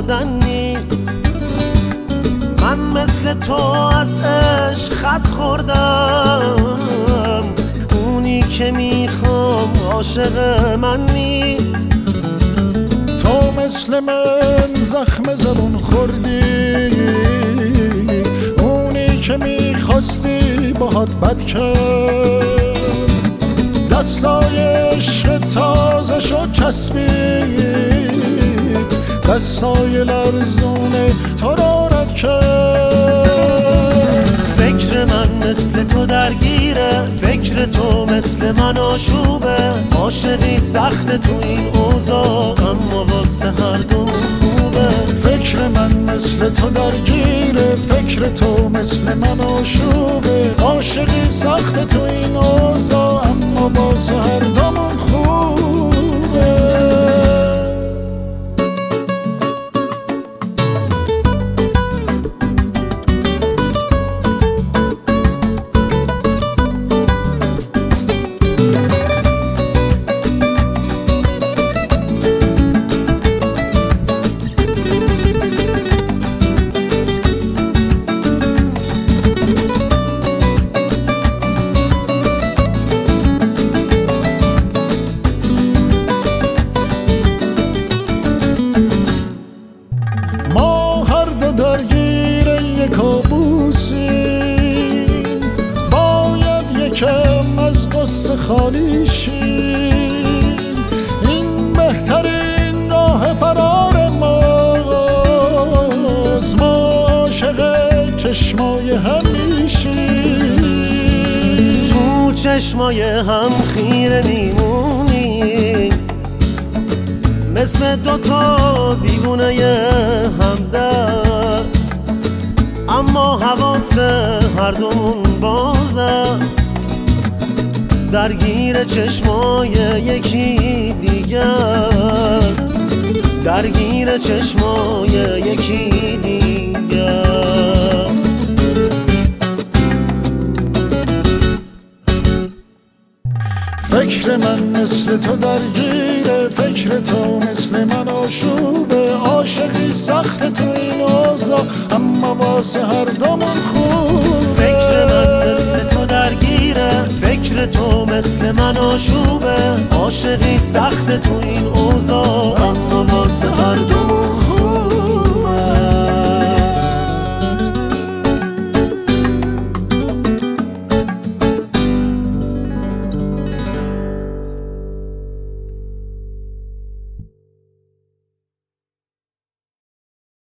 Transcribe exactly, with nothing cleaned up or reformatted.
خوردن نیست. من مثل تو از عشق خط خوردم، اونی که میخوام عاشق من نیست. تو مثل من زخم زبون خوردی، اونی که میخواستی باهات بد کرد. دستای عشق تازه شد چسبید، دستای لرزونه تو را رد کرد. فکر من مثل تو درگیره، فکر تو مثل من آشوبه. عاشقی سخت تو این اوضاع، اما واسه هر دو خوبه. فکر من مثل تو درگیره، فکر تو مثل من آشوبه. عاشقی سخت تو این اوضاع، اما واسه هر دومون خوبه. درگیر یک کابوسی، باید یکم از قصه خالی شیم. این بهترین راه فرار ماست، ما عاشق چشمای هم میشیم. تو چشمای هم خیره میمونی، مثل دوتا دیوونه همدست، اما حواس هر دومون بازه درگیر چشمای یکی دیگه است، درگیر چشمای یکی دیگه است. فکر من مثل تو درگیره، فکر تو مثل من آشوبه. عاشقی سخت تو این اوضاع، اما واسه هر دومون خوبه. فکر من مثل تو درگیره، فکر تو مثل من آشوبه. عاشقی سخت تو این اوضاع، اما